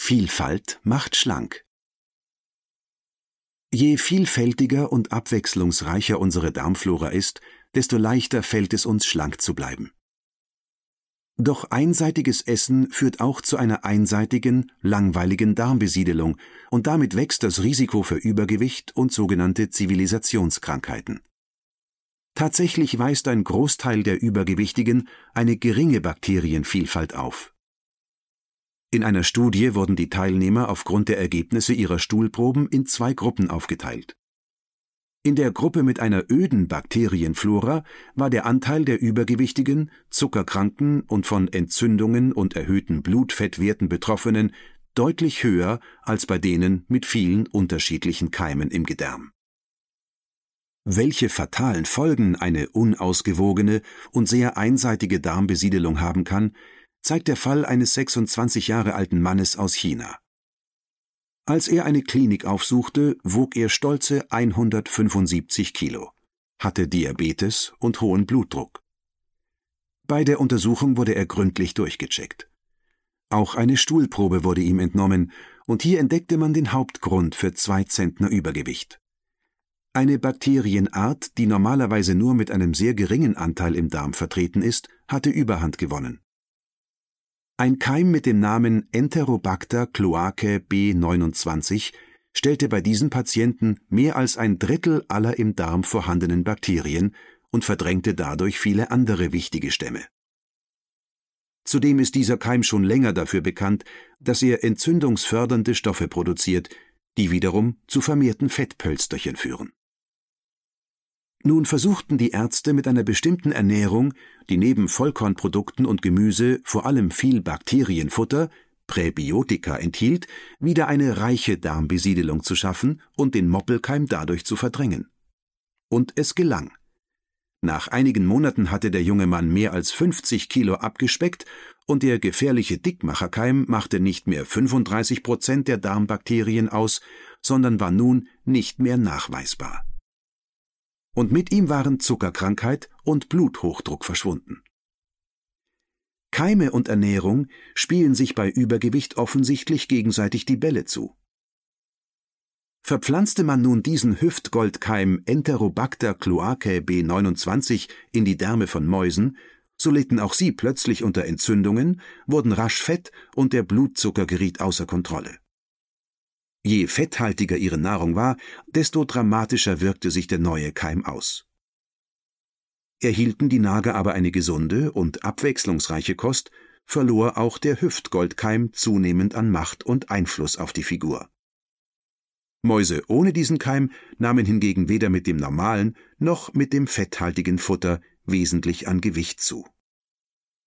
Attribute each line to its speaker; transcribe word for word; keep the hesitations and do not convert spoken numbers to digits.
Speaker 1: Vielfalt macht schlank. Je vielfältiger und abwechslungsreicher unsere Darmflora ist, desto leichter fällt es uns, schlank zu bleiben. Doch einseitiges Essen führt auch zu einer einseitigen, langweiligen Darmbesiedelung und damit wächst das Risiko für Übergewicht und sogenannte Zivilisationskrankheiten. Tatsächlich weist ein Großteil der Übergewichtigen eine geringe Bakterienvielfalt auf. In einer Studie wurden die Teilnehmer aufgrund der Ergebnisse ihrer Stuhlproben in zwei Gruppen aufgeteilt. In der Gruppe mit einer öden Bakterienflora war der Anteil der Übergewichtigen, Zuckerkranken und von Entzündungen und erhöhten Blutfettwerten Betroffenen deutlich höher als bei denen mit vielen unterschiedlichen Keimen im Gedärm. Welche fatalen Folgen eine unausgewogene und sehr einseitige Darmbesiedelung haben kann, zeigt der Fall eines sechsundzwanzig Jahre alten Mannes aus China. Als er eine Klinik aufsuchte, wog er stolze hundertfünfundsiebzig Kilo, hatte Diabetes und hohen Blutdruck. Bei der Untersuchung wurde er gründlich durchgecheckt. Auch eine Stuhlprobe wurde ihm entnommen, und hier entdeckte man den Hauptgrund für zwei Zentner Übergewicht. Eine Bakterienart, die normalerweise nur mit einem sehr geringen Anteil im Darm vertreten ist, hatte Überhand gewonnen. Ein Keim mit dem Namen Enterobacter cloacae B neunundzwanzig stellte bei diesen Patienten mehr als ein Drittel aller im Darm vorhandenen Bakterien und verdrängte dadurch viele andere wichtige Stämme. Zudem ist dieser Keim schon länger dafür bekannt, dass er entzündungsfördernde Stoffe produziert, die wiederum zu vermehrten Fettpölsterchen führen. Nun versuchten die Ärzte mit einer bestimmten Ernährung, die neben Vollkornprodukten und Gemüse vor allem viel Bakterienfutter, Präbiotika enthielt, wieder eine reiche Darmbesiedelung zu schaffen und den Moppelkeim dadurch zu verdrängen. Und es gelang. Nach einigen Monaten hatte der junge Mann mehr als fünfzig Kilo abgespeckt und der gefährliche Dickmacherkeim machte nicht mehr fünfunddreißig Prozent der Darmbakterien aus, sondern war nun nicht mehr nachweisbar. Und mit ihm waren Zuckerkrankheit und Bluthochdruck verschwunden. Keime und Ernährung spielen sich bei Übergewicht offensichtlich gegenseitig die Bälle zu. Verpflanzte man nun diesen Hüftgoldkeim Enterobacter cloacae B neunundzwanzig in die Därme von Mäusen, so litten auch sie plötzlich unter Entzündungen, wurden rasch fett und der Blutzucker geriet außer Kontrolle. Je fetthaltiger ihre Nahrung war, desto dramatischer wirkte sich der neue Keim aus. Erhielten die Nager aber eine gesunde und abwechslungsreiche Kost, verlor auch der Hüftgoldkeim zunehmend an Macht und Einfluss auf die Figur. Mäuse ohne diesen Keim nahmen hingegen weder mit dem normalen noch mit dem fetthaltigen Futter wesentlich an Gewicht zu.